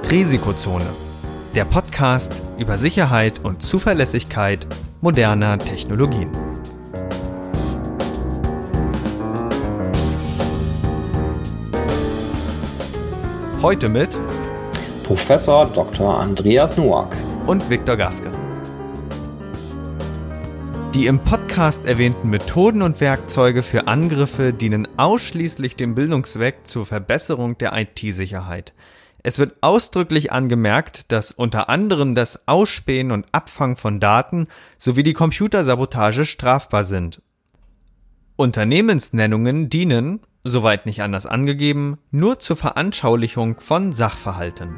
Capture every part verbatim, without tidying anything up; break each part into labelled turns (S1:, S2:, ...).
S1: Risikozone, der Podcast über Sicherheit und Zuverlässigkeit moderner Technologien. Heute mit
S2: Professor Doktor Andreas Noack
S1: und Viktor Gaske. Die im Podcast erwähnten Methoden und Werkzeuge für Angriffe dienen ausschließlich dem Bildungszweck zur Verbesserung der I T-Sicherheit. Es wird ausdrücklich angemerkt, dass unter anderem das Ausspähen und Abfangen von Daten sowie die Computersabotage strafbar sind. Unternehmensnennungen dienen, soweit nicht anders angegeben, nur zur Veranschaulichung von Sachverhalten.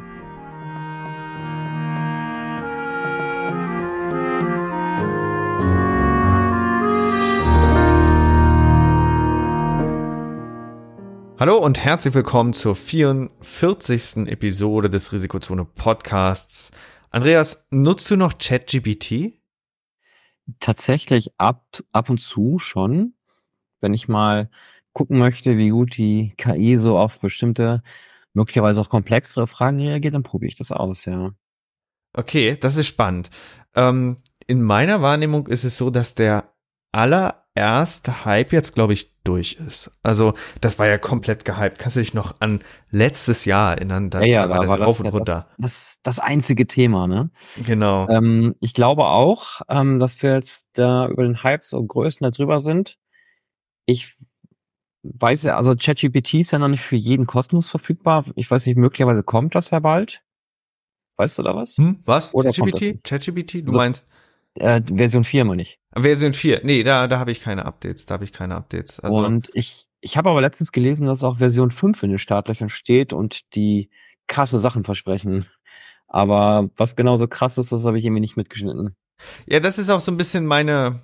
S1: Hallo und herzlich willkommen zur vierundvierzigsten Episode des Risikozone Podcasts. Andreas, nutzt du noch ChatGPT?
S2: Tatsächlich ab, ab und zu schon, wenn ich mal gucken möchte, wie gut die K I so auf bestimmte, möglicherweise auch komplexere Fragen reagiert, dann probiere ich das aus, ja.
S1: Okay, das ist spannend. Ähm, in meiner Wahrnehmung ist es so, dass der allererste Hype jetzt, glaube ich, durch ist. Also das war ja komplett gehypt. Kannst du dich noch an letztes Jahr erinnern? Da
S2: ja, ja,
S1: war
S2: da
S1: das
S2: war
S1: rauf
S2: das
S1: und
S2: ja
S1: runter.
S2: das, das, das einzige Thema, ne?
S1: Genau.
S2: Ähm, ich glaube auch, ähm, dass wir jetzt da über den Hype so größtenteils drüber sind. Ich weiß ja, also ChatGPT ist ja noch nicht für jeden kostenlos verfügbar. Ich weiß nicht, möglicherweise kommt das ja bald. Weißt du da was?
S1: Hm, was?
S2: Oder kommt das
S1: ChatGPT?
S2: nicht?
S1: ChatGPT? Du
S2: So,
S1: meinst
S2: Äh, Version vier meine ich.
S1: Version vier? Nee, da, da habe ich keine Updates. Da habe ich keine Updates. Also
S2: Und ich, ich habe aber letztens gelesen, dass auch Version fünf in den Startlöchern steht und die krasse Sachen versprechen. Aber was genau so krass ist, das habe ich irgendwie nicht mitgeschnitten.
S1: ja, das ist auch so ein bisschen meine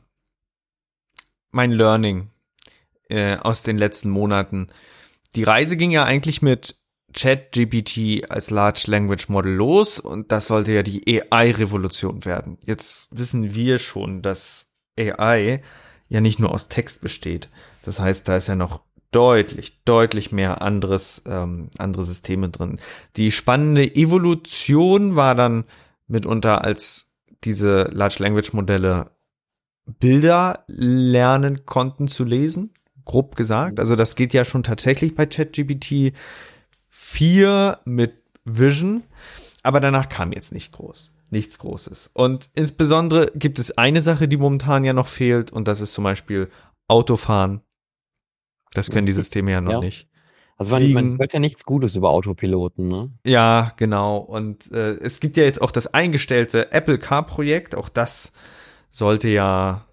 S1: mein Learning äh, aus den letzten Monaten. Die Reise ging ja eigentlich mit ChatGPT als Large Language Model los und das sollte ja die A I-Revolution werden. Jetzt wissen wir schon, dass A I ja nicht nur aus Text besteht. Das heißt, da ist ja noch deutlich, deutlich mehr anderes, ähm, andere Systeme drin. Die spannende Evolution war dann mitunter, als diese Large Language Modelle Bilder lernen konnten zu lesen, grob gesagt. Also das geht ja schon tatsächlich bei ChatGPT vier mit Vision, aber danach kam jetzt nicht groß, nichts Großes. Und insbesondere gibt es eine Sache, die momentan ja noch fehlt, und das ist zum Beispiel Autofahren. Das können die Systeme ja noch
S2: Ja.
S1: nicht.
S2: Also man,
S1: Fliegen.
S2: man hört ja nichts Gutes über Autopiloten, ne?
S1: Ja, genau. Und äh, es gibt ja jetzt auch das eingestellte Apple Car-Projekt. Auch das sollte ja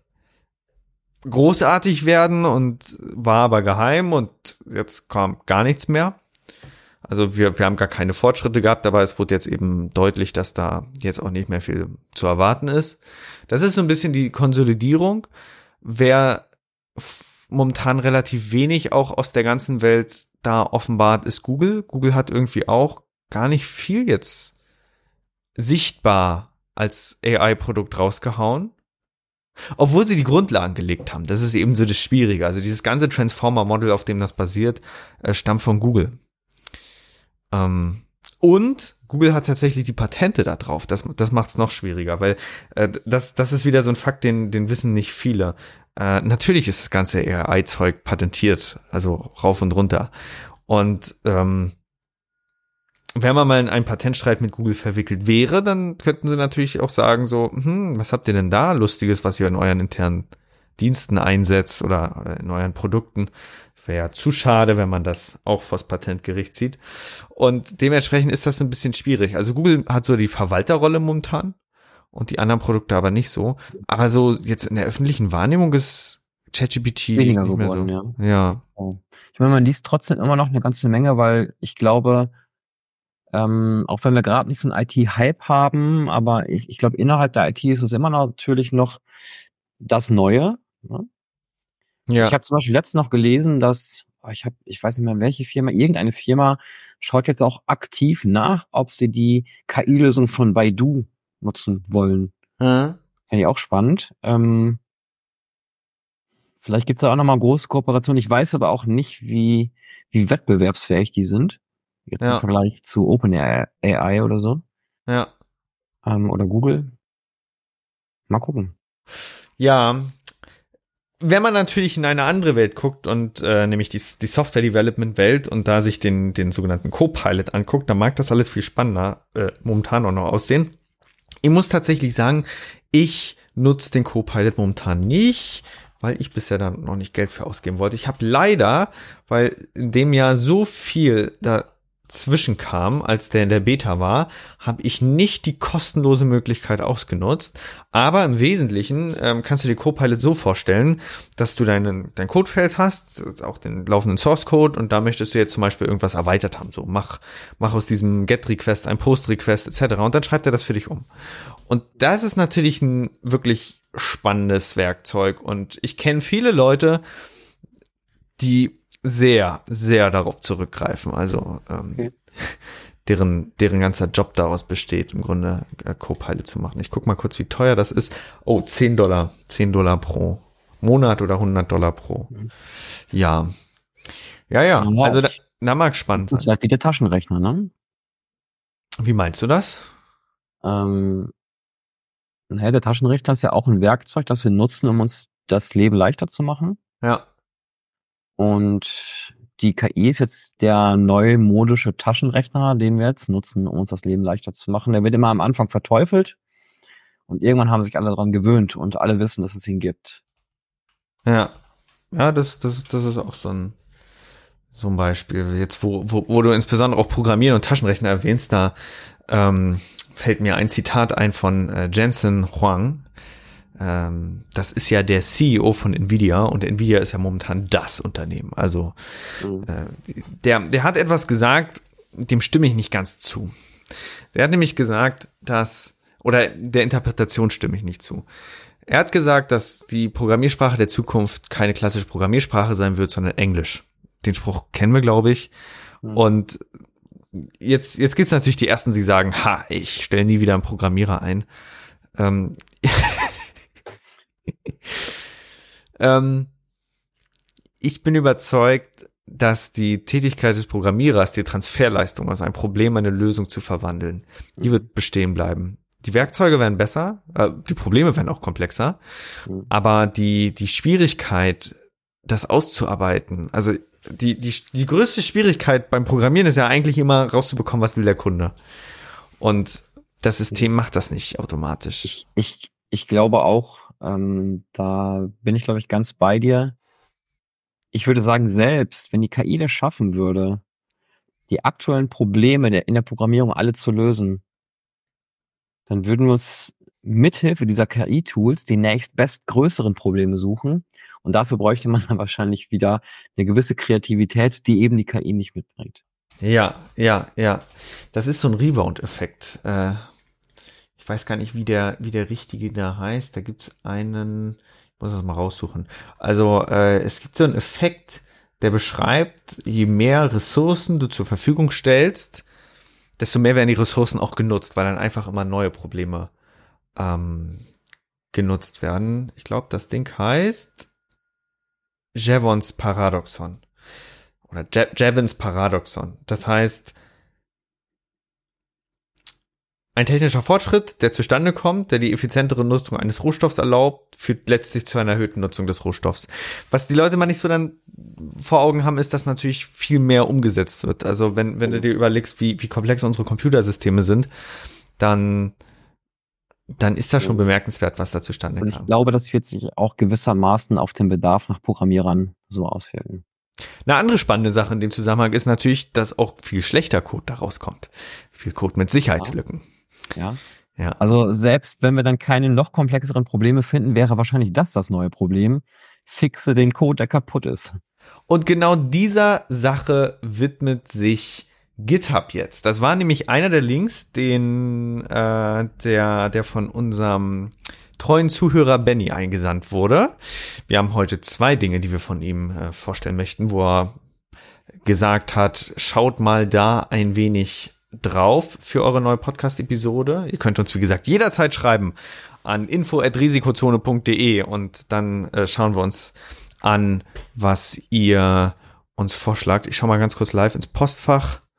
S1: großartig werden und war aber geheim und jetzt kam gar nichts mehr. Also wir, wir haben gar keine Fortschritte gehabt, aber es wurde jetzt eben deutlich, dass da jetzt auch nicht mehr viel zu erwarten ist. Das ist so ein bisschen die Konsolidierung. Wer f- momentan relativ wenig auch aus der ganzen Welt da offenbart, ist Google. Google hat irgendwie auch gar nicht viel jetzt sichtbar als A I-Produkt rausgehauen. Obwohl sie die Grundlagen gelegt haben. Das ist eben so das Schwierige. Also dieses ganze Transformer-Model, auf dem das basiert, äh, stammt von Google. Ähm, und Google hat tatsächlich die Patente da drauf. Das, das macht es noch schwieriger, weil äh, das, das ist wieder so ein Fakt, den, den wissen nicht viele. Äh, natürlich ist das ganze A I-Zeug patentiert, also rauf und runter. Und ähm, wenn man mal in einen Patentstreit mit Google verwickelt wäre, dann könnten sie natürlich auch sagen so, hm, was habt ihr denn da Lustiges, was ihr in euren internen Diensten einsetzt oder in euren Produkten? Wäre ja zu schade, wenn man das auch vors Patentgericht zieht. Und dementsprechend ist das ein bisschen schwierig. Also Google hat so die Verwalterrolle momentan und die anderen Produkte aber nicht so. Aber so jetzt in der öffentlichen Wahrnehmung ist ChatGPT
S2: Weniger
S1: nicht mehr
S2: geworden,
S1: so.
S2: ja.
S1: Ja.
S2: Oh. Ich meine, man liest trotzdem immer noch eine ganze Menge, weil ich glaube, ähm, auch wenn wir gerade nicht so einen I T-Hype haben, aber ich, ich glaube, innerhalb der I T ist es immer noch natürlich noch das Neue. Ne?
S1: Ja.
S2: Ich habe zum Beispiel letztens noch gelesen, dass, oh, ich habe, ich weiß nicht mehr, welche Firma, irgendeine Firma schaut jetzt auch aktiv nach, ob sie die K I-Lösung von Baidu nutzen wollen.
S1: Hm.
S2: Finde ich auch spannend. Ähm, vielleicht gibt's da auch nochmal große Kooperationen. Ich weiß aber auch nicht, wie, wie wettbewerbsfähig die sind. Jetzt im
S1: Ja.
S2: Vergleich zu OpenAI oder so.
S1: Ja.
S2: Ähm, oder Google. Mal gucken.
S1: Ja. Wenn man natürlich in eine andere Welt guckt und äh, nämlich die, die Software-Development-Welt und da sich den, den sogenannten Copilot anguckt, dann mag das alles viel spannender äh, momentan auch noch aussehen. Ich muss tatsächlich sagen, ich nutze den Copilot momentan nicht, weil ich bisher da noch nicht Geld für ausgeben wollte. Ich habe leider, weil in dem Jahr so viel dazwischen kam, als der in der Beta war, habe ich nicht die kostenlose Möglichkeit ausgenutzt. Aber im Wesentlichen ähm, kannst du dir Copilot so vorstellen, dass du deinen dein Codefeld hast, auch den laufenden Source Code, und da möchtest du jetzt zum Beispiel irgendwas erweitert haben. So, mach, mach aus diesem Get-Request ein Post-Request et cetera. Und dann schreibt er das für dich um. Und das ist natürlich ein wirklich spannendes Werkzeug. Und ich kenne viele Leute, die sehr, sehr darauf zurückgreifen. Also ähm, okay. deren, deren ganzer Job daraus besteht, im Grunde äh, Copilot zu machen. Ich guck mal kurz, wie teuer das ist. Oh, zehn Dollar. zehn Dollar pro Monat oder hundert Dollar pro. Mhm. Ja. Ja, ja. ja also da, da mag spannend sein.
S2: Das ist halt wie der Taschenrechner, ne?
S1: Wie meinst du das?
S2: Ähm, naja, der Taschenrechner ist ja auch ein Werkzeug, das wir nutzen, um uns das Leben leichter zu machen.
S1: Ja.
S2: Und die K I ist jetzt der neumodische Taschenrechner, den wir jetzt nutzen, um uns das Leben leichter zu machen. Der wird immer am Anfang verteufelt und irgendwann haben sich alle daran gewöhnt und alle wissen, dass es ihn gibt.
S1: Ja, ja, das, das, das ist auch so ein, so ein Beispiel. Jetzt, wo, wo, wo du insbesondere auch Programmieren und Taschenrechner erwähnst, da ähm, fällt mir ein Zitat ein von äh, Jensen Huang. Ähm, das ist ja der C E O von Nvidia und Nvidia ist ja momentan das Unternehmen. Also mhm. äh, der, der hat etwas gesagt, dem stimme ich nicht ganz zu. Der hat nämlich gesagt, dass, oder der Interpretation stimme ich nicht zu. Er hat gesagt, dass die Programmiersprache der Zukunft keine klassische Programmiersprache sein wird, sondern Englisch. Den Spruch kennen wir, glaube ich. Mhm. Und jetzt, jetzt gibt es natürlich die Ersten, die sagen, ha, ich stelle nie wieder einen Programmierer ein. Ähm, ähm, ich bin überzeugt, dass die Tätigkeit des Programmierers, die Transferleistung aus einem Problem in eine Lösung zu verwandeln, die wird bestehen bleiben. Die Werkzeuge werden besser, äh, die Probleme werden auch komplexer, mhm. aber die, die Schwierigkeit, das auszuarbeiten, also die, die, die größte Schwierigkeit beim Programmieren ist ja eigentlich immer rauszubekommen, was will der Kunde. Und das System macht das nicht automatisch.
S2: Ich, ich, ich glaube auch, ähm, da bin ich, glaube ich, ganz bei dir. Ich würde sagen, selbst wenn die K I das schaffen würde, die aktuellen Probleme der, in der Programmierung alle zu lösen, dann würden wir uns mithilfe dieser K I-Tools die nächstbest größeren Probleme suchen. Und dafür bräuchte man dann wahrscheinlich wieder eine gewisse Kreativität, die eben die K I nicht mitbringt.
S1: Ja, ja, ja. Das ist so ein Rebound-Effekt. Äh, ich weiß gar nicht, wie der, wie der richtige da heißt. Da gibt's einen, ich muss das mal raussuchen. Also äh, es gibt so einen Effekt, der beschreibt, je mehr Ressourcen du zur Verfügung stellst, desto mehr werden die Ressourcen auch genutzt, weil dann einfach immer neue Probleme ähm, genutzt werden. Ich glaube, das Ding heißt Jevons Paradoxon oder Je- Jevons Paradoxon. Das heißt, ein technischer Fortschritt, der zustande kommt, der die effizientere Nutzung eines Rohstoffs erlaubt, führt letztlich zu einer erhöhten Nutzung des Rohstoffs. Was die Leute mal nicht so dann vor Augen haben, ist, dass natürlich viel mehr umgesetzt wird. Also wenn, wenn du dir überlegst, wie, wie komplex unsere Computersysteme sind, dann, dann ist das schon bemerkenswert, was da zustande
S2: also
S1: kam.
S2: Ich glaube, das wird sich auch gewissermaßen auf den Bedarf nach Programmierern so auswirken.
S1: Eine andere spannende Sache in dem Zusammenhang ist natürlich, dass auch viel schlechter Code daraus kommt. Viel Code mit Sicherheitslücken.
S2: Ja.
S1: Ja.
S2: Also selbst wenn wir dann keine noch komplexeren Probleme finden, wäre wahrscheinlich das das neue Problem. Fixe den Code, der kaputt ist.
S1: Und genau dieser Sache widmet sich GitHub jetzt. Das war nämlich einer der Links, den äh, der der von unserem treuen Zuhörer Benny eingesandt wurde. Wir haben heute zwei Dinge, die wir von ihm äh, vorstellen möchten, wo er gesagt hat, schaut mal da ein wenig drauf für eure neue Podcast-Episode. Ihr könnt uns, wie gesagt, jederzeit schreiben an info at risikozone punkt de und dann äh, schauen wir uns an, was ihr uns vorschlagt. Ich schau mal ganz kurz live ins Postfach.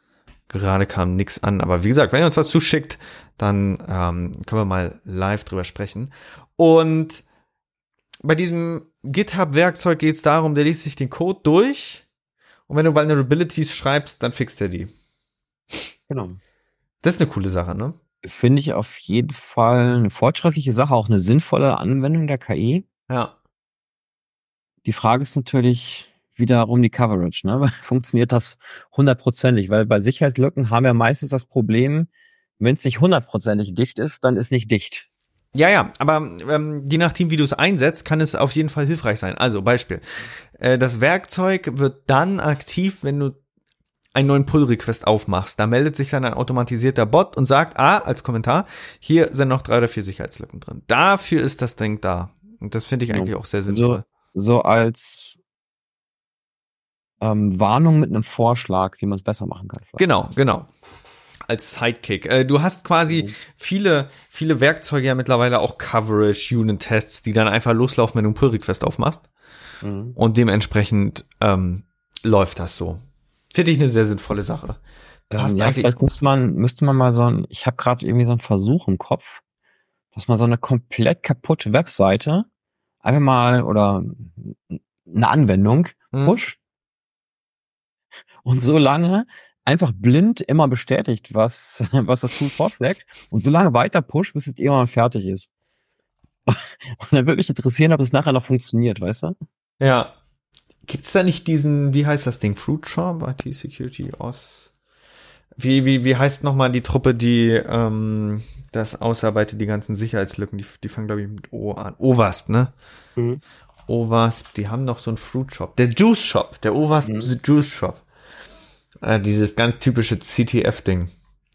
S1: gerade kam nix an. Aber wie gesagt, wenn ihr uns was zuschickt, dann ähm, können wir mal live drüber sprechen. Und bei diesem GitHub-Werkzeug geht es darum, der liest sich den Code durch und wenn du Vulnerabilities schreibst, dann fixt er die.
S2: Genau.
S1: Das ist eine coole Sache, ne?
S2: Finde ich auf jeden Fall eine fortschrittliche Sache, auch eine sinnvolle Anwendung der K I.
S1: Ja.
S2: Die Frage ist natürlich wiederum die Coverage, ne? Funktioniert das hundertprozentig? Weil bei Sicherheitslücken haben wir meistens das Problem, wenn es nicht hundertprozentig dicht ist, dann ist nicht dicht.
S1: Ja, ja, aber ähm, je nachdem, wie du es einsetzt, kann es auf jeden Fall hilfreich sein. Also Beispiel, äh, das Werkzeug wird dann aktiv, wenn du einen neuen Pull-Request aufmachst. Da meldet sich dann ein automatisierter Bot und sagt, ah, als Kommentar, hier sind noch drei oder vier Sicherheitslücken drin. Dafür ist das Ding da. Und das finde ich eigentlich auch sehr sinnvoll.
S2: So, so als ähm, Warnung mit einem Vorschlag, wie man es besser machen kann. Vielleicht.
S1: Genau, genau. Als Sidekick. Äh, du hast quasi mhm. viele, viele Werkzeuge ja mittlerweile auch Coverage, Unit-Tests, die dann einfach loslaufen, wenn du einen Pull-Request aufmachst. Mhm. Und dementsprechend ähm, läuft das so. Finde ich eine sehr sinnvolle Sache.
S2: Ähm, ja, vielleicht müsste man, müsste man mal so ein, ich habe gerade irgendwie so einen Versuch im Kopf, dass man so eine komplett kaputte Webseite einfach mal oder eine Anwendung mhm. push und so lange einfach blind immer bestätigt, was, was das Tool vorschlägt und so lange weiter push, bis es irgendwann fertig ist. Und dann würde mich interessieren, ob es nachher noch funktioniert, weißt du?
S1: Ja. Gibt's da nicht diesen, wie heißt das Ding? Fruit Shop, I T Security aus. Wie, wie, wie heißt nochmal die Truppe, die ähm, das ausarbeitet, die ganzen Sicherheitslücken? Die, die fangen, glaube ich, mit O an. OWASP, ne? Mhm. OWASP, die haben noch so einen Fruit Shop. Der Juice Shop, der OWASP mhm. Juice Shop. Äh, dieses ganz typische C T F-Ding.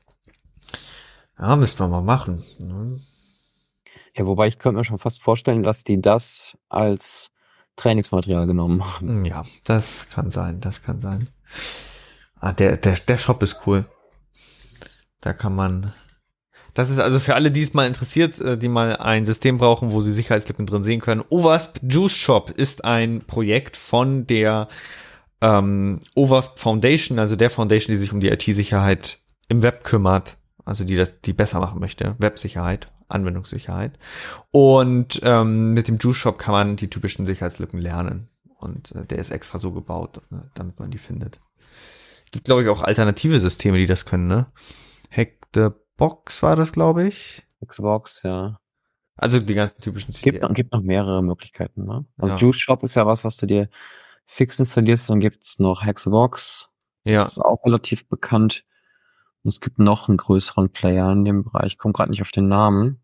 S1: Ja, müssten wir mal machen. Ne?
S2: Ja, wobei ich könnte mir schon fast vorstellen, dass die das als Trainingsmaterial genommen haben.
S1: Ja, das kann sein, das kann sein. Ah, der, der, der Shop ist cool. Da kann man, das ist also für alle, die es mal interessiert, die mal ein System brauchen, wo sie Sicherheitslücken drin sehen können. OWASP Juice Shop ist ein Projekt von der ähm, OWASP Foundation, also der Foundation, die sich um die I T-Sicherheit im Web kümmert, also die das, die besser machen möchte, Websicherheit, Anwendungssicherheit. Und ähm, mit dem Juice Shop kann man die typischen Sicherheitslücken lernen. Und äh, der ist extra so gebaut, ne, damit man die findet. Gibt, glaube ich, auch alternative Systeme, die das können, ne? Hack the Box war das, glaube ich.
S2: Hack the Box, ja.
S1: Also die ganzen typischen
S2: Es gibt, gibt noch mehrere Möglichkeiten, ne? Also
S1: ja.
S2: Juice Shop ist ja was, was du dir fix installierst. Dann gibt's noch Hack the Box.
S1: Ja.
S2: Das ist auch relativ bekannt. Und es gibt noch einen größeren Player in dem Bereich. Ich komme gerade nicht auf den Namen.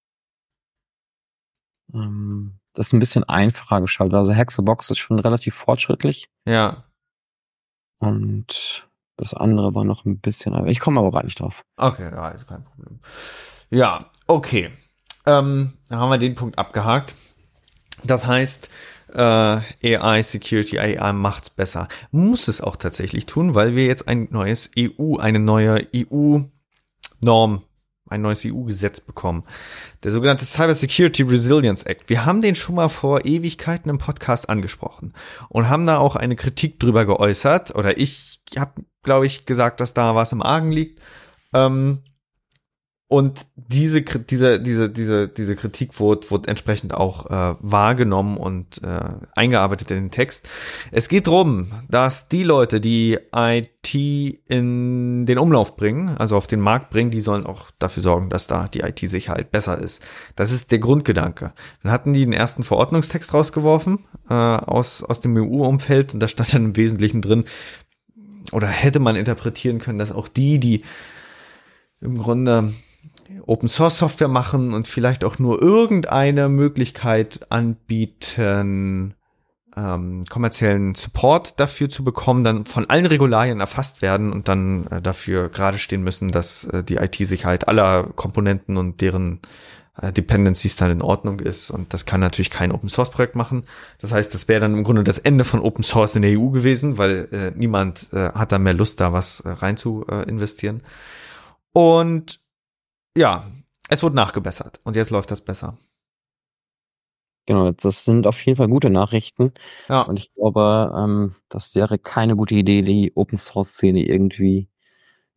S2: Ähm, das ist ein bisschen einfacher geschaltet. Also Hack the Box ist schon relativ fortschrittlich.
S1: Ja.
S2: Und das andere war noch ein bisschen, ich komme aber gerade nicht drauf.
S1: Okay, ja, ist kein Problem. Ja, okay. Ähm, dann haben wir den Punkt abgehakt. Das heißt, äh, A I Security, A I macht's besser. Muss es auch tatsächlich tun, weil wir jetzt ein neues E U, eine neue E U-Norm, ein neues E U-Gesetz bekommen. Der sogenannte Cyber Security Resilience Act. Wir haben den schon mal vor Ewigkeiten im Podcast angesprochen und haben da auch eine Kritik drüber geäußert. Oder ich habe, glaube ich, gesagt, dass da was im Argen liegt. Ähm, und diese, diese, diese, diese, diese Kritik wurde, wurde entsprechend auch äh, wahrgenommen und äh, eingearbeitet in den Text. Es geht darum, dass die Leute, die I T in den Umlauf bringen, also auf den Markt bringen, die sollen auch dafür sorgen, dass da die I T-Sicherheit besser ist. Das ist der Grundgedanke. Dann hatten die den ersten Verordnungstext rausgeworfen äh, aus, aus dem E U-Umfeld und da stand dann im Wesentlichen drin, oder hätte man interpretieren können, dass auch die, die im Grunde Open Source Software machen und vielleicht auch nur irgendeine Möglichkeit anbieten, ähm, kommerziellen Support dafür zu bekommen, dann von allen Regularien erfasst werden und dann äh, dafür gerade stehen müssen, dass äh, die I T-Sicherheit aller Komponenten und deren äh, Dependencies dann in Ordnung ist. Und das kann natürlich kein Open Source Projekt machen. Das heißt, das wäre dann im Grunde das Ende von Open Source in der E U gewesen, weil äh, niemand äh, hat da mehr Lust, da was äh, rein zu äh, investieren. Und ja, es wurde nachgebessert und jetzt läuft das besser.
S2: Genau, das sind auf jeden Fall gute Nachrichten.
S1: Ja.
S2: Und ich glaube, ähm, das wäre keine gute Idee, die Open Source Szene irgendwie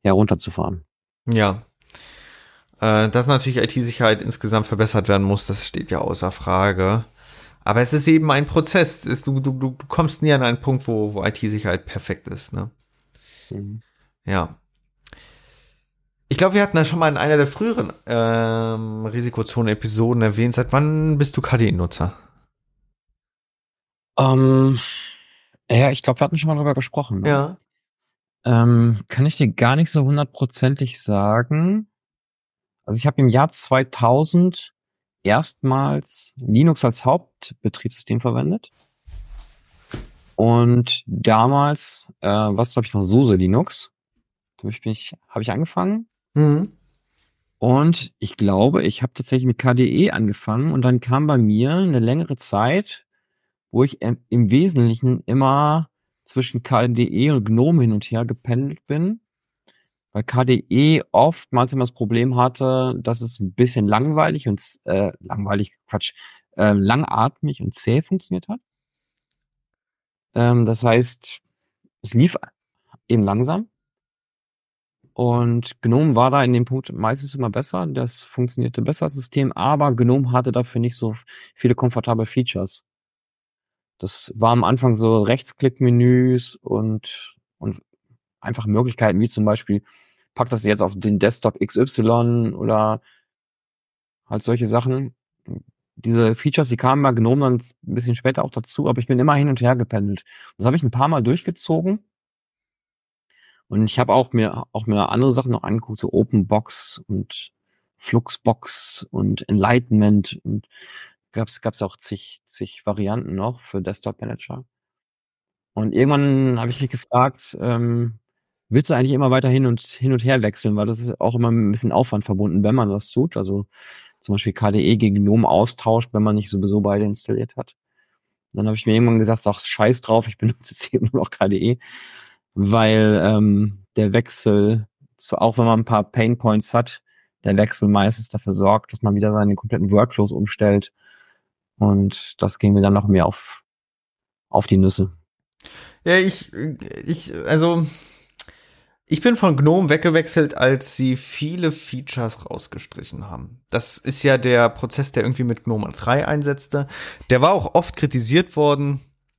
S2: herunterzufahren.
S1: Ja. Äh, dass natürlich I T-Sicherheit insgesamt verbessert werden muss, das steht ja außer Frage. Aber es ist eben ein Prozess. Es, du, du, du kommst nie an einen Punkt, wo, wo I T-Sicherheit perfekt ist, ne?
S2: Mhm.
S1: Ja. Ich glaube, wir hatten das schon mal in einer der früheren ähm, Risikozone-Episoden erwähnt. Seit wann bist du K D E-Nutzer?
S2: Ähm, ja, ich glaube, wir hatten schon mal darüber gesprochen. Ne?
S1: Ja.
S2: Ähm, kann ich dir gar nicht so hundertprozentig sagen. Also ich habe im Jahr zweitausend erstmals Linux als Hauptbetriebssystem verwendet. Und damals, äh, was glaube ich noch, SUSE Linux. Damit bin ich, habe ich angefangen.
S1: Mhm.
S2: Und ich glaube, ich habe tatsächlich mit K D E angefangen und dann kam bei mir eine längere Zeit, wo ich im Wesentlichen immer zwischen K D E und GNOME hin und her gependelt bin, weil K D E oftmals immer das Problem hatte, dass es ein bisschen langweilig und äh, langweilig, Quatsch, äh, langatmig und zäh funktioniert hat. Ähm, das heißt, es lief eben langsam. Und GNOME war da in dem Punkt meistens immer besser. Das funktionierte besser, das System, aber GNOME hatte dafür nicht so viele komfortable Features. Das war am Anfang so Rechtsklickmenüs und, und einfach Möglichkeiten, wie zum Beispiel, pack das jetzt auf den Desktop X Y oder halt solche Sachen. Diese Features, die kamen bei GNOME dann ein bisschen später auch dazu, aber ich bin immer hin und her gependelt. Das habe ich ein paar Mal durchgezogen. Und ich habe auch mir auch mir andere Sachen noch angeguckt, so OpenBox und Fluxbox und Enlightenment und gab's gab's auch zig zig Varianten noch für Desktop Manager. Und irgendwann habe ich mich gefragt, ähm, willst du eigentlich immer weiter hin und hin und her wechseln, weil das ist auch immer ein bisschen Aufwand verbunden, wenn man das tut. Also zum Beispiel K D E gegen GNOME austauscht, wenn man nicht sowieso beide installiert hat. Dann habe ich mir irgendwann gesagt, ach scheiß drauf, ich benutze jetzt eben nur noch K D E. Weil ähm, der Wechsel, so auch wenn man ein paar Painpoints hat, der Wechsel meistens dafür sorgt, dass man wieder seine kompletten Workflows umstellt. Und das ging mir dann noch mehr auf, auf die Nüsse.
S1: Ja, ich, ich, also, ich bin von GNOME weggewechselt, als sie viele Features rausgestrichen haben. Das ist ja der Prozess, der irgendwie mit GNOME drei einsetzte. Der war auch oft kritisiert worden,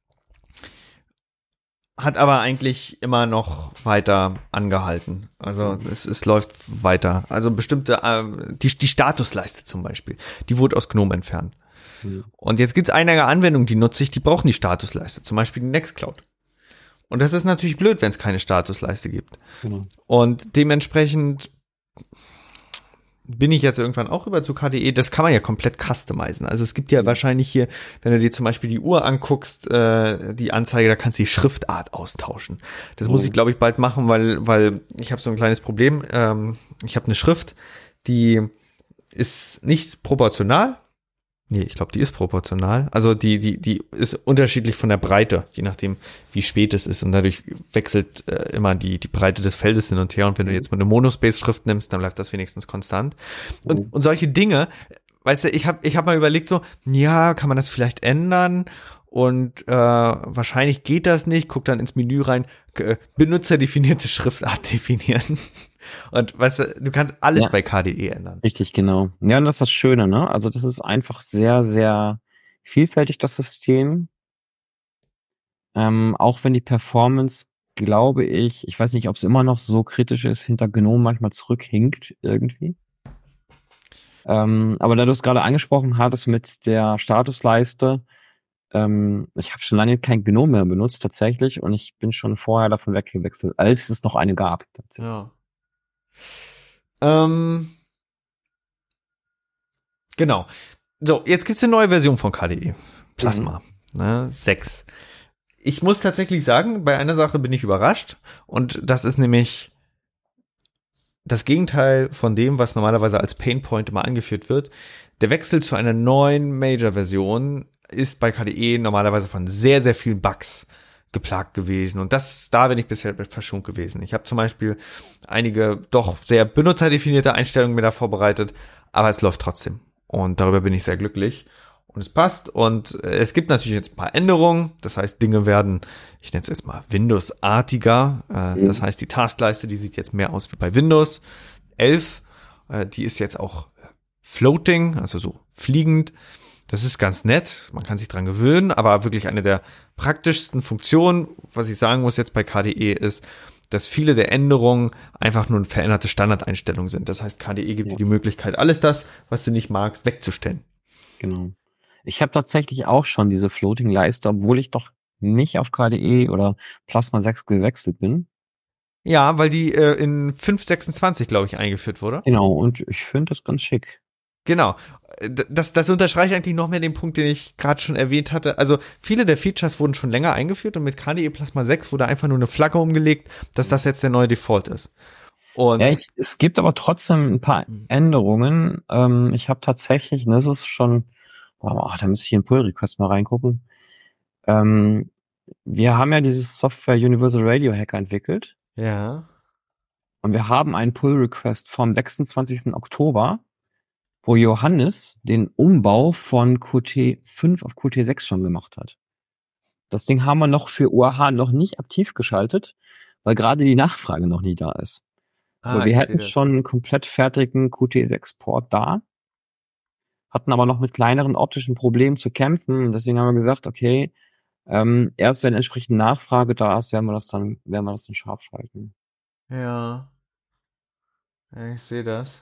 S1: hat aber eigentlich immer noch weiter angehalten. Also es, es läuft weiter. Also bestimmte, äh, die, die Statusleiste zum Beispiel, die wurde aus GNOME entfernt. Mhm. Und jetzt gibt es einige Anwendungen, die nutze ich, die brauchen die Statusleiste, zum Beispiel die Nextcloud. Und das ist natürlich blöd, wenn es keine Statusleiste gibt. Genau. Und dementsprechend bin ich jetzt irgendwann auch rüber zu K D E. Das kann man ja komplett customizen. Also es gibt ja wahrscheinlich hier, wenn du dir zum Beispiel die Uhr anguckst, äh, die Anzeige, da kannst du die Schriftart austauschen. Das mhm. muss ich, glaube ich, bald machen, weil weil ich habe so ein kleines Problem. Ähm, ich habe eine Schrift, die ist nicht proportional. Nee, ich glaube, die ist proportional. Also die die die ist unterschiedlich von der Breite, je nachdem, wie spät es ist. Und dadurch wechselt äh, immer die die Breite des Feldes hin und her. Und wenn du jetzt mal eine Monospace-Schrift nimmst, dann bleibt das wenigstens konstant. Und, oh. und solche Dinge, weißt du, ich habe ich hab mal überlegt so, ja, kann man das vielleicht ändern? Und äh, wahrscheinlich geht das nicht. Guck dann ins Menü rein, äh, benutzerdefinierte Schriftart definieren. Und weißt du, du kannst alles ja. bei K D E ändern.
S2: Richtig, genau. Ja, und das ist das Schöne, ne? Also das ist einfach sehr, sehr vielfältig, das System. Ähm, auch wenn die Performance, glaube ich, ich weiß nicht, ob es immer noch so kritisch ist, hinter GNOME manchmal zurückhinkt irgendwie. Ähm, aber da du es gerade angesprochen hattest mit der Statusleiste, ähm, ich habe schon lange kein GNOME mehr benutzt tatsächlich und ich bin schon vorher davon weggewechselt, als es noch eine gab.
S1: Ja. Ähm, genau. So, jetzt gibt's eine neue Version von K D E. Plasma. Mhm. Ne, sechs. Ich muss tatsächlich sagen, bei einer Sache bin ich überrascht. Und das ist nämlich das Gegenteil von dem, was normalerweise als Painpoint immer angeführt wird. Der Wechsel zu einer neuen Major-Version ist bei K D E normalerweise von sehr, sehr vielen Bugs geplagt gewesen. Und das, da bin ich bisher verschont gewesen. Ich habe zum Beispiel einige doch sehr benutzerdefinierte Einstellungen mir da vorbereitet, aber es läuft trotzdem. Und darüber bin ich sehr glücklich. und es passt. Und es gibt natürlich jetzt ein paar Änderungen. Das heißt, Dinge werden, ich nenne es jetzt mal Windows-artiger. Äh, mhm. Das heißt, die Taskleiste, die sieht jetzt mehr aus wie bei Windows elf. Äh, die ist jetzt auch floating, also so fliegend. Das ist ganz nett. Man kann sich dran gewöhnen. Aber wirklich eine der praktischsten Funktionen, was ich sagen muss jetzt bei K D E, ist, dass viele der Änderungen einfach nur veränderte Standardeinstellungen sind. Das heißt, K D E gibt ja. dir die Möglichkeit, alles das, was du nicht magst, wegzustellen.
S2: Genau. Ich habe tatsächlich auch schon diese Floating-Leiste, obwohl ich doch nicht auf K D E oder Plasma sechs gewechselt bin.
S1: Ja, weil die äh, in fünf Punkt sechsundzwanzig, glaube ich, eingeführt wurde.
S2: Genau, und ich finde das ganz schick.
S1: Genau. Das, das unterstreicht eigentlich noch mehr den Punkt, den ich gerade schon erwähnt hatte. Also viele der Features wurden schon länger eingeführt und mit K D E Plasma sechs wurde einfach nur eine Flagge umgelegt, dass das jetzt der neue Default ist. Und
S2: ja, ich, es gibt aber trotzdem ein paar Änderungen. Ähm, ich habe tatsächlich, und das ist schon, oh, da müsste ich in Pull Request mal reingucken. Ähm, wir haben ja dieses Software Universal Radio Hacker entwickelt.
S1: Ja.
S2: Und wir haben einen Pull Request vom sechsundzwanzigsten Oktober, wo Johannes den Umbau von Qt fünf auf Qt sechs schon gemacht hat. Das Ding haben wir noch für U A H noch nicht aktiv geschaltet, weil gerade die Nachfrage noch nie da ist. Ah, aber wir hätten schon einen komplett fertigen Qt sechs Port da, hatten aber noch mit kleineren optischen Problemen zu kämpfen. Und deswegen haben wir gesagt, okay, ähm, erst wenn entsprechend Nachfrage da ist, werden wir das dann, werden wir das dann scharf schalten.
S1: Ja. Ja, ich sehe das.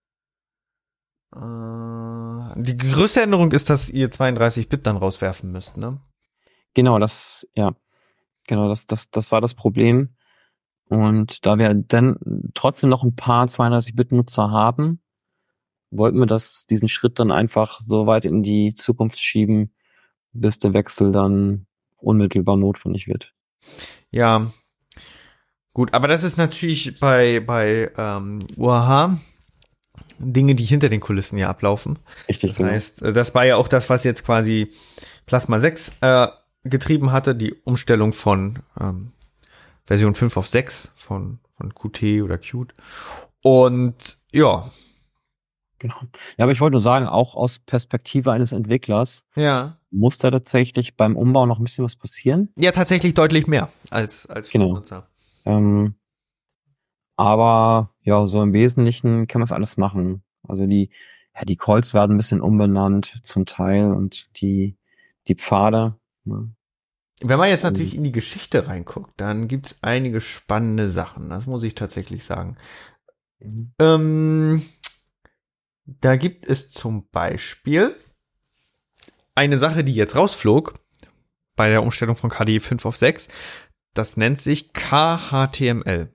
S1: Die größte Änderung ist, dass ihr zweiunddreißig Bit dann rauswerfen müsst, ne?
S2: Genau, das, ja. Genau, das, das, das war das Problem. Und da wir dann trotzdem noch ein paar zweiunddreißig Bit Nutzer haben, wollten wir das, diesen Schritt dann einfach so weit in die Zukunft schieben, bis der Wechsel dann unmittelbar notwendig wird.
S1: Ja. Gut, aber das ist natürlich bei, bei ähm, U A H Dinge, die hinter den Kulissen ja ablaufen.
S2: Richtig,
S1: das genau. heißt, das war ja auch das, was jetzt quasi Plasma sechs äh, getrieben hatte, die Umstellung von ähm, Version fünf auf sechs von, von Qt oder Qt. Und ja.
S2: Genau. Ja, aber ich wollte nur sagen, auch aus Perspektive eines Entwicklers
S1: ja.
S2: muss da tatsächlich beim Umbau noch ein bisschen was passieren.
S1: Ja, tatsächlich deutlich mehr als, als
S2: genau. Nutzer. Ähm, aber ja, so im Wesentlichen kann man es alles machen. Also die, ja, die Calls werden ein bisschen umbenannt zum Teil und die, die Pfade. Ne?
S1: Wenn man jetzt natürlich in die Geschichte reinguckt, dann gibt's einige spannende Sachen. Das muss ich tatsächlich sagen. Mhm. Ähm, da gibt es zum Beispiel eine Sache, die jetzt rausflog bei der Umstellung von K D E fünf auf sechs. Das nennt sich K H T M L.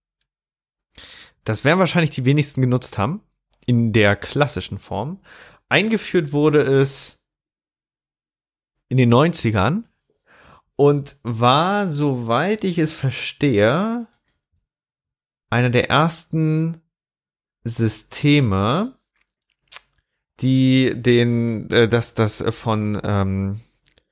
S1: Das werden wahrscheinlich die wenigsten genutzt haben, in der klassischen Form. Eingeführt wurde es in den neunzigern und war, soweit ich es verstehe, einer der ersten Systeme, die den, äh, das, das von, ähm,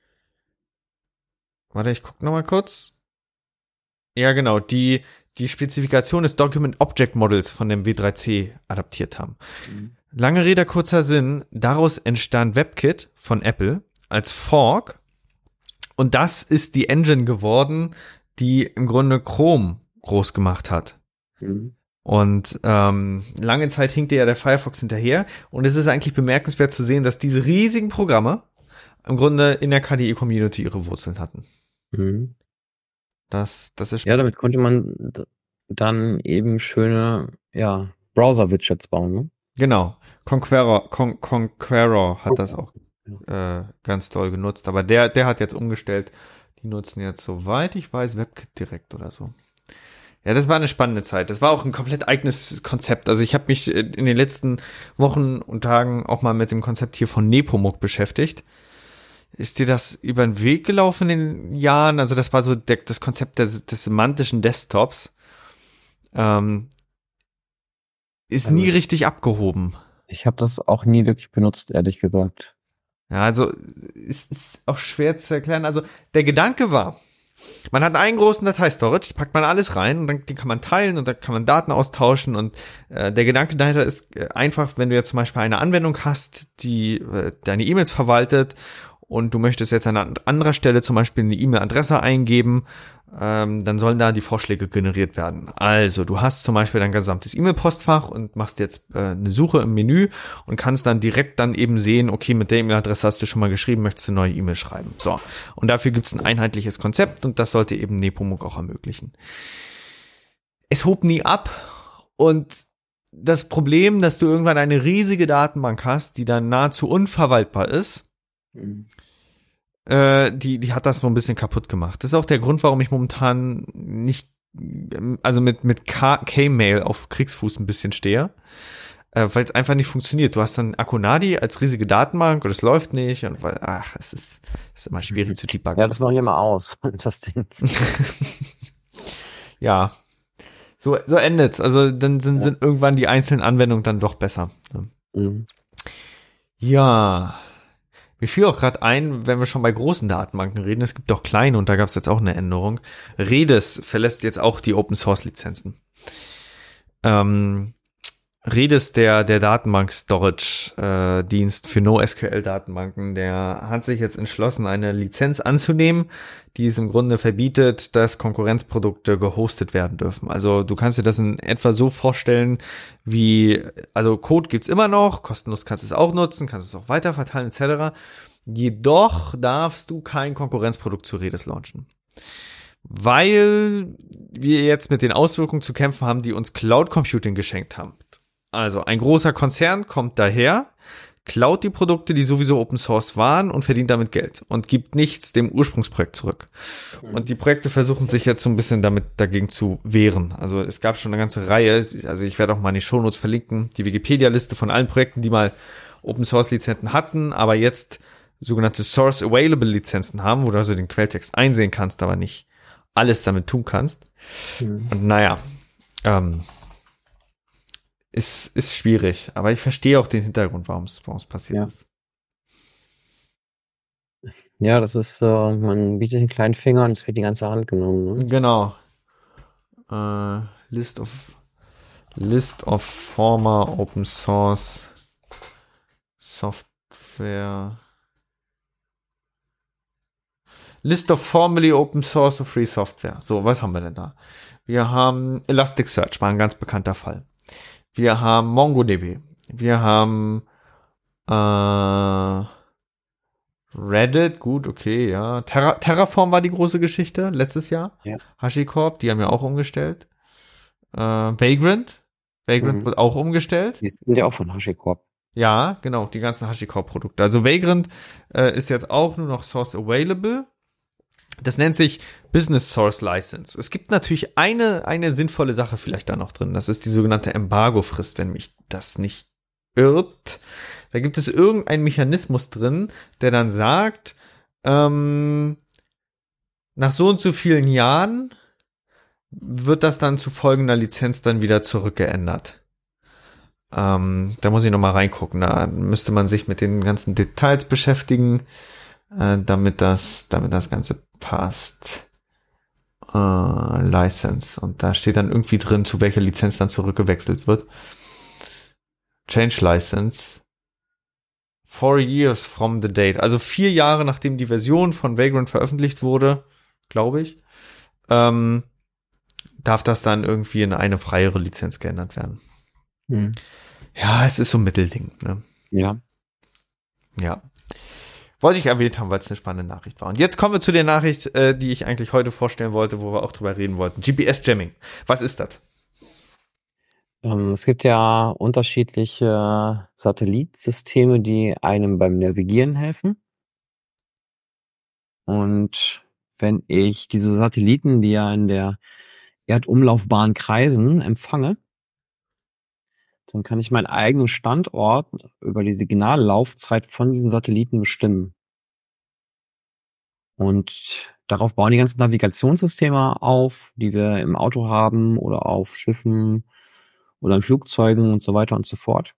S1: warte, ich guck noch mal kurz. Ja, genau, die die Spezifikation des Document Object Models von dem W drei C adaptiert haben. Mhm. Lange Rede, kurzer Sinn, daraus entstand WebKit von Apple als Fork und das ist die Engine geworden, die im Grunde Chrome groß gemacht hat. Mhm. Und ähm, lange Zeit hinkte ja der Firefox hinterher und es ist eigentlich bemerkenswert zu sehen, dass diese riesigen Programme im Grunde in der K D E-Community ihre Wurzeln hatten. Mhm. Das, das ist
S2: ja, damit konnte man dann eben schöne, ja, Browser-Widgets bauen, ne?
S1: Genau. Conqueror, Con, Conqueror hat das auch äh, ganz toll genutzt, aber der, der hat jetzt umgestellt. Die nutzen jetzt, soweit ich weiß, WebKit direkt oder so. Ja, das war eine spannende Zeit. Das war auch ein komplett eigenes Konzept. Also ich habe mich in den letzten Wochen und Tagen auch mal mit dem Konzept hier von Nepomuk beschäftigt. Ist dir das über den Weg gelaufen in den Jahren? Also das war so der, das Konzept des, des semantischen Desktops. Ähm, ist also, nie richtig abgehoben.
S2: Ich habe das auch nie wirklich benutzt, ehrlich gesagt.
S1: Ja, also es ist auch schwer zu erklären. Also der Gedanke war, Man hat einen großen Dateistorage, packt man alles rein und dann den kann man teilen und dann kann man Daten austauschen und äh, der Gedanke dahinter ist äh, einfach, wenn du jetzt zum Beispiel eine Anwendung hast, die äh, deine E-Mails verwaltet und du möchtest jetzt an anderer Stelle zum Beispiel eine E-Mail-Adresse eingeben, ähm, dann sollen da die Vorschläge generiert werden. Also du hast zum Beispiel dein gesamtes E-Mail-Postfach und machst jetzt äh, eine Suche im Menü und kannst dann direkt dann eben sehen, okay, mit der E-Mail-Adresse hast du schon mal geschrieben, möchtest du eine neue E-Mail schreiben. So, und dafür gibt es ein einheitliches Konzept und das sollte eben Nepomuk auch ermöglichen. Es hob nie ab und das Problem, dass du irgendwann eine riesige Datenbank hast, die dann nahezu unverwaltbar ist, mhm. Die, die hat das so ein bisschen kaputt gemacht. Das ist auch der Grund, warum ich momentan nicht, also mit, mit K-Mail auf Kriegsfuß ein bisschen stehe, äh, weil es einfach nicht funktioniert. Du hast dann Akonadi als riesige Datenbank und es läuft nicht und weil, ach, es ist, es ist immer schwierig zu debuggen.
S2: Ja, das mache ich immer aus, das Ding.
S1: Ja, so, so endet's. Also dann sind, ja. sind irgendwann die einzelnen Anwendungen dann doch besser. Mhm. Ja. Mir fiel auch gerade ein, wenn wir schon bei großen Datenbanken reden, es gibt auch kleine und da gab es jetzt auch eine Änderung. Redis verlässt jetzt auch die Open-Source-Lizenzen. Ähm, Redis, der der Datenbank-Storage-Dienst äh, für NoSQL-Datenbanken, der hat sich jetzt entschlossen, eine Lizenz anzunehmen, die es im Grunde verbietet, dass Konkurrenzprodukte gehostet werden dürfen. Also du kannst dir das in etwa so vorstellen, wie, also Code gibt's immer noch, kostenlos kannst du es auch nutzen, kannst es auch weiterverteilen et cetera. Jedoch darfst du kein Konkurrenzprodukt zu Redis launchen. Weil wir jetzt mit den Auswirkungen zu kämpfen haben, die uns Cloud Computing geschenkt haben. Also ein großer Konzern kommt daher, klaut die Produkte, die sowieso Open Source waren und verdient damit Geld und gibt nichts dem Ursprungsprojekt zurück. Und die Projekte versuchen sich jetzt so ein bisschen damit dagegen zu wehren. Also es gab schon eine ganze Reihe, also ich werde auch mal in die Shownotes verlinken, die Wikipedia-Liste von allen Projekten, die mal Open Source Lizenzen hatten, aber jetzt sogenannte Source Available Lizenzen haben, wo du also den Quelltext einsehen kannst, aber nicht alles damit tun kannst. Mhm. Und naja, ähm, Ist, ist schwierig, aber ich verstehe auch den Hintergrund, warum es warum es passiert
S2: ja.
S1: ist.
S2: Ja, das ist, äh, man bietet den kleinen Finger und es wird die ganze Hand genommen. Ne?
S1: Genau. Äh, List of List of former Open Source Software. List of formerly Open Source or Free Software. So, was haben wir denn da? Wir haben Elasticsearch, war ein ganz bekannter Fall. Wir haben MongoDB. Wir haben äh, Reddit, gut, okay, ja. Terra, Terraform war die große Geschichte letztes Jahr.
S2: Ja.
S1: HashiCorp, die haben ja auch umgestellt. Äh, Vagrant. Vagrant mhm. wird auch umgestellt.
S2: Die sind ja auch von HashiCorp.
S1: Ja, genau, die ganzen HashiCorp-Produkte. Also Vagrant äh, ist jetzt auch nur noch Source Available. Das nennt sich Business Source License. Es gibt natürlich eine, eine sinnvolle Sache vielleicht da noch drin. Das ist die sogenannte Embargo-Frist, wenn mich das nicht irrt. Da gibt es irgendeinen Mechanismus drin, der dann sagt, ähm, nach so und so vielen Jahren wird das dann zu folgender Lizenz dann wieder zurückgeändert. Ähm, da muss ich noch mal reingucken. Da müsste man sich mit den ganzen Details beschäftigen, äh, damit das, damit das Ganze passt. Äh, License. Und da steht dann irgendwie drin, zu welcher Lizenz dann zurückgewechselt wird. Change License. Four years from the date. Also vier Jahre nachdem die Version von Vagrant veröffentlicht wurde, glaube ich, ähm, darf das dann irgendwie in eine freiere Lizenz geändert werden. Hm. Ja, es ist so ein Mittelding. Ne?
S2: Ja.
S1: Ja. Wollte ich erwähnt haben, weil es eine spannende Nachricht war. Und jetzt kommen wir zu der Nachricht, äh, die ich eigentlich heute vorstellen wollte, wo wir auch drüber reden wollten. G P S-Jamming. Was ist das?
S2: Ähm, es gibt ja unterschiedliche Satellitsysteme, die einem beim Navigieren helfen. Und wenn ich diese Satelliten, die ja in der Erdumlaufbahn kreisen, empfange, dann kann ich meinen eigenen Standort über die Signallaufzeit von diesen Satelliten bestimmen. Und darauf bauen die ganzen Navigationssysteme auf, die wir im Auto haben oder auf Schiffen oder in Flugzeugen und so weiter und so fort.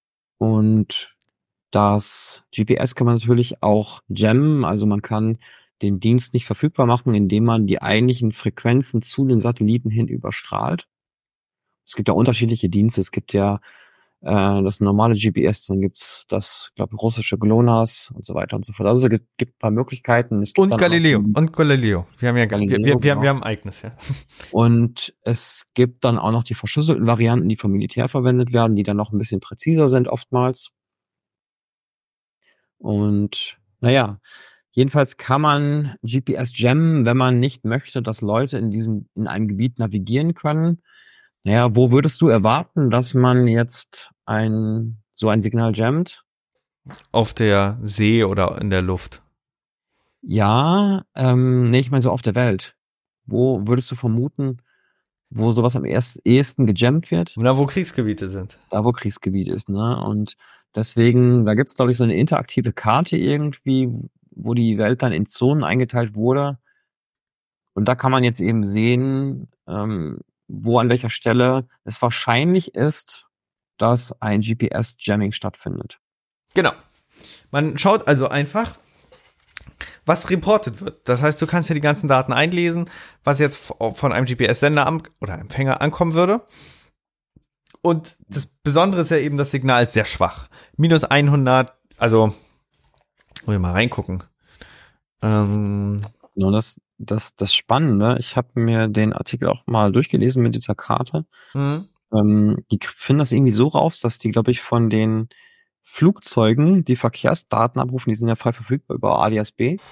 S2: Und das G P S kann man natürlich auch jammen, also man kann den Dienst nicht verfügbar machen, indem man die eigentlichen Frequenzen zu den Satelliten hin überstrahlt. Es gibt ja unterschiedliche Dienste. Es gibt ja äh, das normale G P S, dann gibt's das, glaube ich, russische GLONASS und so weiter und so fort. Also es gibt, gibt ein paar Möglichkeiten. Es gibt
S1: Und
S2: dann
S1: Galileo.
S2: auch,
S1: Und Galileo. Wir haben ja
S2: Galileo,
S1: wir, wir, wir,
S2: genau.
S1: wir haben ein eigenes, ja.
S2: Und es gibt dann auch noch die verschlüsselten Varianten, die vom Militär verwendet werden, die dann noch ein bisschen präziser sind oftmals. Und naja, jedenfalls kann man G P S jammen, wenn man nicht möchte, dass Leute in diesem, in einem Gebiet navigieren können. Naja, wo würdest du erwarten, dass man jetzt ein, so ein Signal jammt?
S1: Auf der See oder in der Luft.
S2: Ja, ähm, nee, ich meine so auf der Welt. Wo würdest du vermuten, wo sowas am erst, ehesten gejammt wird?
S1: Na, wo Kriegsgebiete sind.
S2: Da, wo Kriegsgebiet ist, ne? Und deswegen, da gibt's, glaube ich, so eine interaktive Karte irgendwie, wo die Welt dann in Zonen eingeteilt wurde. Und da kann man jetzt eben sehen, ähm, wo an welcher Stelle es wahrscheinlich ist, dass ein G P S-Jamming stattfindet.
S1: Genau. Man schaut also einfach, was reportet wird. Das heißt, du kannst ja die ganzen Daten einlesen, was jetzt von einem G P S-Sender oder Empfänger ankommen würde. Und das Besondere ist ja eben, das Signal ist sehr schwach. minus hundert, also, wollen wir mal reingucken. Ähm,
S2: Genau, das, das, das Spannende, ich habe mir den Artikel auch mal durchgelesen mit dieser Karte.
S1: mhm.
S2: Ähm, die finden das irgendwie so raus, dass die, glaube ich, von den Flugzeugen die Verkehrsdaten abrufen, die sind ja frei verfügbar über A D S B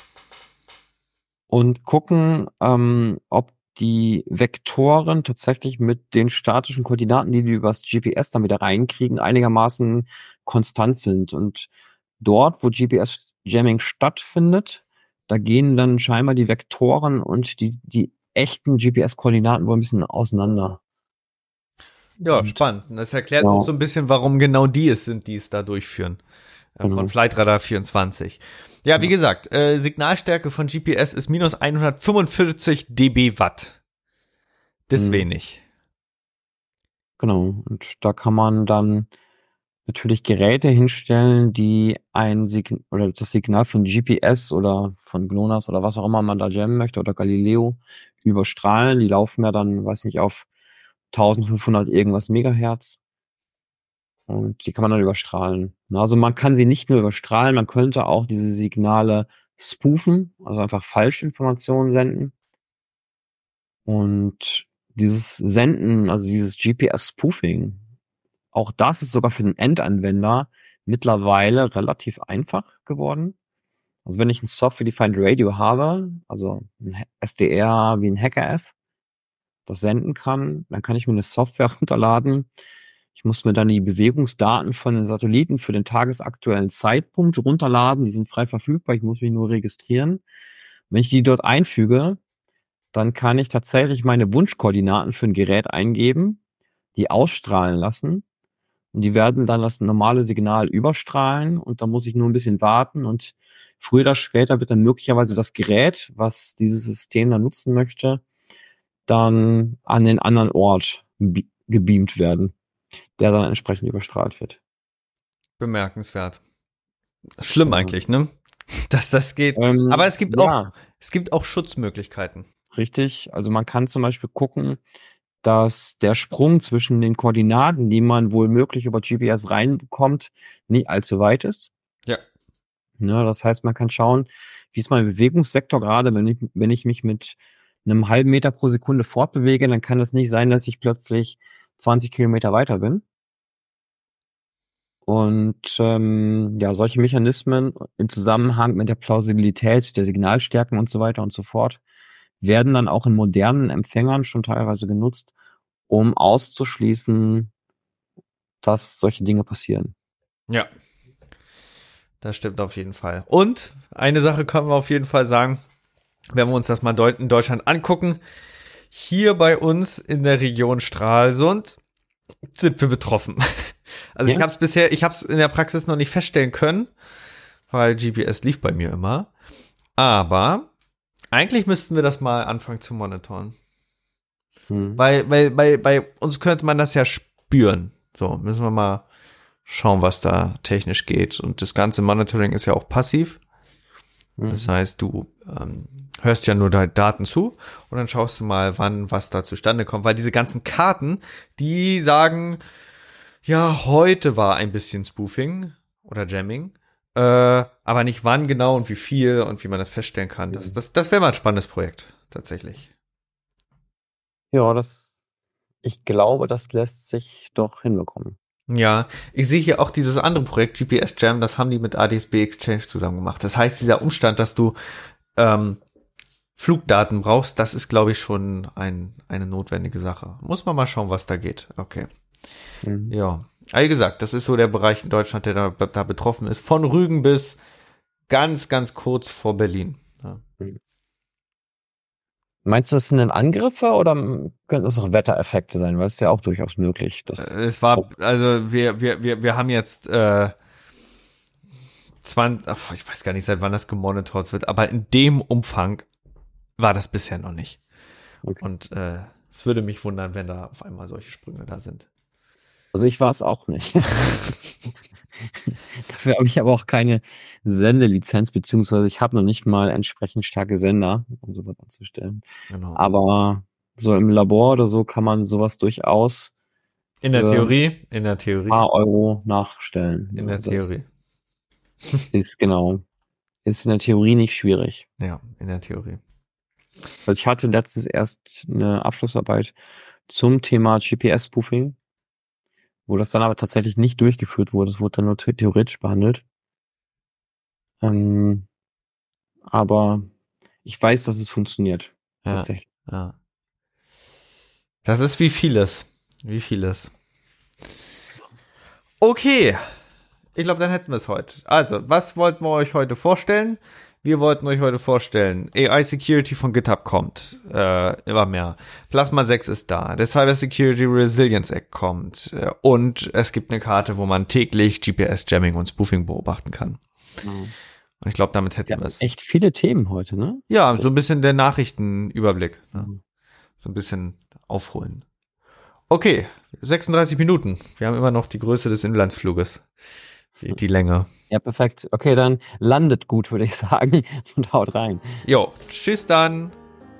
S2: und gucken, ähm, ob die Vektoren tatsächlich mit den statischen Koordinaten, die die übers G P S dann wieder reinkriegen, einigermaßen konstant sind. Und dort, wo G P S-Jamming stattfindet, da gehen dann scheinbar die Vektoren und die, die echten G P S-Koordinaten wohl ein bisschen auseinander.
S1: Ja,
S2: Und,
S1: spannend. Das erklärt
S2: ja.
S1: auch so ein bisschen, warum genau die es sind, die es da durchführen. Äh,
S2: Genau.
S1: Von Flightradar vierundzwanzig. Ja, wie
S2: Ja.
S1: gesagt, äh, Signalstärke von G P S ist minus hundertfünfundvierzig dB Watt. Das ist
S2: Mhm.
S1: wenig.
S2: Genau. Und da kann man dann natürlich Geräte hinstellen, die ein Signal oder das Signal von G P S oder von GLONASS oder was auch immer man da jammen möchte oder Galileo überstrahlen. Die laufen ja dann, weiß nicht, auf eintausendfünfhundert irgendwas Megahertz. Und die kann man dann überstrahlen. Also man kann sie nicht nur überstrahlen, man könnte auch diese Signale spoofen, also einfach Falschinformationen senden. Und dieses Senden, also dieses G P S-Spoofing, auch das ist sogar für den Endanwender mittlerweile relativ einfach geworden. Also wenn ich ein Software-Defined Radio habe, also ein S D R wie ein Hacker-F, das senden kann, dann kann ich mir eine Software runterladen. Ich muss mir dann die Bewegungsdaten von den Satelliten für den tagesaktuellen Zeitpunkt runterladen. Die sind frei verfügbar. Ich muss mich nur registrieren. Wenn ich die dort einfüge, dann kann ich tatsächlich meine Wunschkoordinaten für ein Gerät eingeben, die ausstrahlen lassen. Und die werden dann das normale Signal überstrahlen. Und da muss ich nur ein bisschen warten. Und früher oder später wird dann möglicherweise das Gerät, was dieses System dann nutzen möchte, dann an den anderen Ort gebeamt werden, der dann entsprechend überstrahlt wird.
S1: Bemerkenswert. Schlimm
S2: Ja.
S1: eigentlich, ne? Dass das geht.
S2: Ähm,
S1: Aber es gibt
S2: ja,
S1: auch, es gibt auch Schutzmöglichkeiten.
S2: richtig. Also man kann zum Beispiel gucken, dass der Sprung zwischen den Koordinaten, die man wohl möglich über G P S reinbekommt, nicht allzu weit ist.
S1: Ja.
S2: Ne, das heißt, man kann schauen, wie ist mein Bewegungsvektor gerade, wenn ich, wenn ich mich mit einem halben Meter pro Sekunde fortbewege, dann kann es nicht sein, dass ich plötzlich zwanzig Kilometer weiter bin. Und ähm, ja, solche Mechanismen im Zusammenhang mit der Plausibilität der Signalstärken und so weiter und so fort werden dann auch in modernen Empfängern schon teilweise genutzt, um auszuschließen, dass solche Dinge passieren.
S1: Ja. Das stimmt auf jeden Fall. Und eine Sache können wir auf jeden Fall sagen, wenn wir uns das mal in Deutschland angucken, hier bei uns in der Region Stralsund sind wir betroffen. Also
S2: Ja.
S1: ich habe es bisher, ich habe es in der Praxis noch nicht feststellen können, weil G P S lief bei mir immer. Aber eigentlich müssten wir das mal anfangen zu monitoren.
S2: Hm.
S1: Weil, weil, bei, bei uns könnte man das ja spüren. So, müssen wir mal schauen, was da technisch geht. Und das ganze Monitoring ist ja auch passiv. Mhm. Das heißt, du ähm, hörst ja nur deine Daten zu und dann schaust du mal, wann was da zustande kommt. Weil diese ganzen Karten, die sagen, ja, heute war ein bisschen Spoofing oder Jamming, äh, aber nicht wann genau und wie viel und wie man das feststellen kann. Das, das, das wäre mal ein spannendes Projekt, tatsächlich.
S2: Ja, das, ich glaube, das lässt sich doch hinbekommen.
S1: Ja, ich sehe hier auch dieses andere Projekt, G P S Jam, das haben die mit A D S B Exchange zusammen gemacht. Das heißt, dieser Umstand, dass du ähm, Flugdaten brauchst, das ist, glaube ich, schon ein, eine notwendige Sache. Muss man mal schauen, was da geht. Okay. Mhm. Ja, wie gesagt, das ist so der Bereich in Deutschland, der da, da betroffen ist. Von Rügen bis ganz, ganz kurz vor Berlin. Ja.
S2: Mhm. Meinst du, das sind Angriffe oder könnten das auch Wettereffekte sein? Weil es ist ja auch durchaus möglich. Dass
S1: es war, also wir, wir, wir, wir haben jetzt äh, zwanzig, ach, ich weiß gar nicht, seit wann das gemonitort wird, aber in dem Umfang war das bisher noch nicht. Okay. Und äh, es würde mich wundern, wenn da auf einmal solche Sprünge da sind.
S2: Also ich war es auch nicht. Dafür habe ich aber auch keine Sendelizenz, beziehungsweise ich habe noch nicht mal entsprechend starke Sender, um sowas anzustellen. Genau. Aber so im Labor oder so kann man sowas durchaus
S1: in der Theorie, in der Theorie,
S2: ein paar Euro nachstellen.
S1: In der Theorie.
S2: Ist genau. Ist in der Theorie nicht schwierig.
S1: Ja, in der Theorie.
S2: Also ich hatte letztens erst eine Abschlussarbeit zum Thema G P S-Spoofing, wo das dann aber tatsächlich nicht durchgeführt wurde. Es wurde dann nur theoretisch behandelt. Ähm, aber ich weiß, dass es funktioniert.
S1: Ja,
S2: tatsächlich.
S1: Ja. Das ist wie vieles. Wie vieles. Okay. Ich glaube, dann hätten wir es heute. Also, was wollten wir euch heute vorstellen? Wir wollten euch heute vorstellen, A I Security von GitHub kommt, äh, immer mehr. Plasma sechs ist da, der Cyber Security Resilience Act kommt äh, und es gibt eine Karte, wo man täglich G P S-Jamming und Spoofing beobachten kann. Mhm. Und ich glaube, damit hätten
S2: ja,
S1: wir es.
S2: Echt viele Themen heute, ne?
S1: Ja, so ein bisschen der Nachrichtenüberblick. Ne? Mhm. So ein bisschen aufholen. Okay, sechsunddreißig Minuten. Wir haben immer noch die Größe des Inlandsfluges. Die, die Länge.
S2: Ja, perfekt. Okay, dann landet gut, würde ich sagen, und haut rein.
S1: Jo, tschüss dann.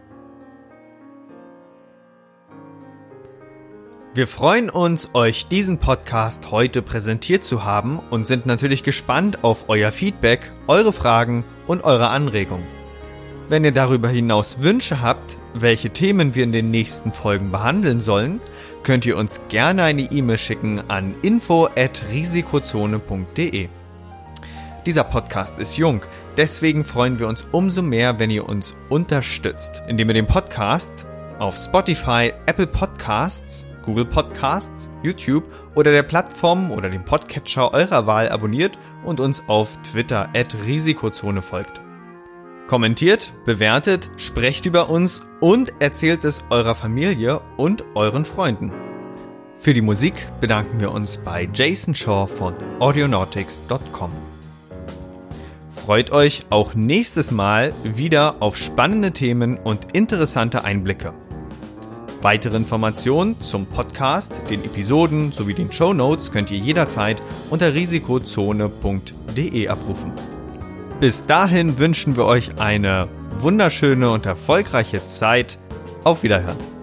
S1: Wir freuen uns, euch diesen Podcast heute präsentiert zu haben und sind natürlich gespannt auf euer Feedback, eure Fragen und eure Anregungen. Wenn ihr darüber hinaus Wünsche habt, welche Themen wir in den nächsten Folgen behandeln sollen, könnt ihr uns gerne eine E-Mail schicken an info at risikozone punkt de. Dieser Podcast ist jung, deswegen freuen wir uns umso mehr, wenn ihr uns unterstützt, indem ihr den Podcast auf Spotify, Apple Podcasts, Google Podcasts, YouTube oder der Plattform oder dem Podcatcher eurer Wahl abonniert und uns auf Twitter at risikozone folgt. Kommentiert, bewertet, sprecht über uns und erzählt es eurer Familie und euren Freunden. Für die Musik bedanken wir uns bei Jason Shaw von audionautics punkt com. Freut euch auch nächstes Mal wieder auf spannende Themen und interessante Einblicke. Weitere Informationen zum Podcast, den Episoden sowie den Shownotes könnt ihr jederzeit unter risikozone punkt de abrufen. Bis dahin wünschen wir euch eine wunderschöne und erfolgreiche Zeit. Auf Wiederhören.